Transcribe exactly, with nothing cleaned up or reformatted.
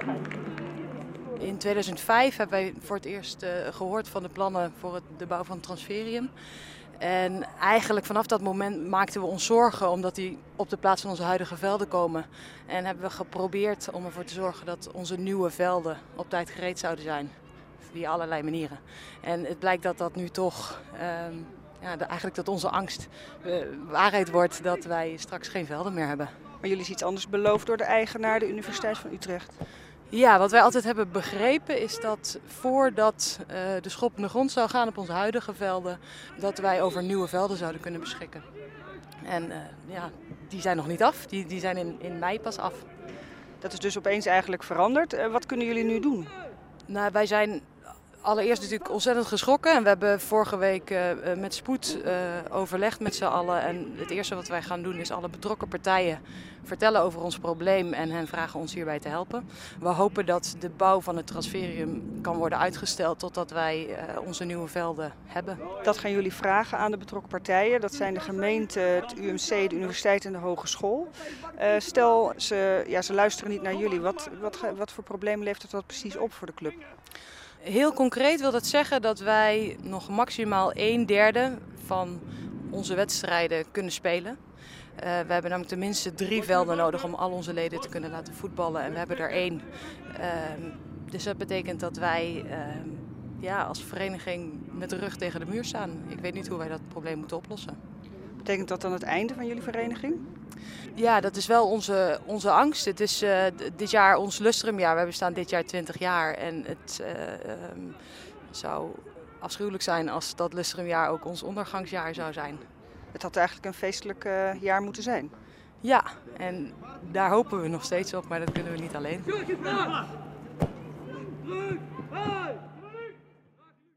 In tweeduizend vijf hebben wij voor het eerst uh, gehoord van de plannen voor het, de bouw van het Transferium. En eigenlijk vanaf dat moment maakten we ons zorgen omdat die op de plaats van onze huidige velden komen. En hebben we geprobeerd om ervoor te zorgen dat onze nieuwe velden op tijd gereed zouden zijn. Via allerlei manieren. En het blijkt dat dat nu toch, um, ja, de, eigenlijk dat onze angst uh, waarheid wordt dat wij straks geen velden meer hebben. Maar jullie is iets anders beloofd door de eigenaar, de Universiteit van Utrecht. Ja, wat wij altijd hebben begrepen is dat voordat uh, de schop in de grond zou gaan op onze huidige velden, dat wij over nieuwe velden zouden kunnen beschikken. En uh, ja, die zijn nog niet af, die, die zijn in, in mei pas af. Dat is dus opeens eigenlijk veranderd. Uh, wat kunnen jullie nu doen? Nou, wij zijn allereerst natuurlijk ontzettend geschrokken en we hebben vorige week uh, met spoed uh, overlegd met z'n allen. En het eerste wat wij gaan doen is alle betrokken partijen vertellen over ons probleem en hen vragen ons hierbij te helpen. We hopen dat de bouw van het Transferium kan worden uitgesteld totdat wij uh, onze nieuwe velden hebben. Dat gaan jullie vragen aan de betrokken partijen. Dat zijn de gemeente, het U M C, de universiteit en de hogeschool. Uh, stel, ze, ja, ze luisteren niet naar jullie. Wat, wat, wat voor problemen levert dat precies op voor de club? Heel concreet wil dat zeggen dat wij nog maximaal een derde van onze wedstrijden kunnen spelen. Uh, we hebben namelijk tenminste drie velden nodig om al onze leden te kunnen laten voetballen en we hebben er één. Uh, dus dat betekent dat wij uh, ja, als vereniging met de rug tegen de muur staan. Ik weet niet hoe wij dat probleem moeten oplossen. Betekent dat dan het einde van jullie vereniging? Ja, dat is wel onze, onze angst. Het is uh, dit jaar ons lustrumjaar. We bestaan dit jaar twintig jaar. En het uh, um, zou afschuwelijk zijn als dat lustrumjaar ook ons ondergangsjaar zou zijn. Het had eigenlijk een feestelijk uh, jaar moeten zijn. Ja, en daar hopen we nog steeds op, maar dat kunnen we niet alleen.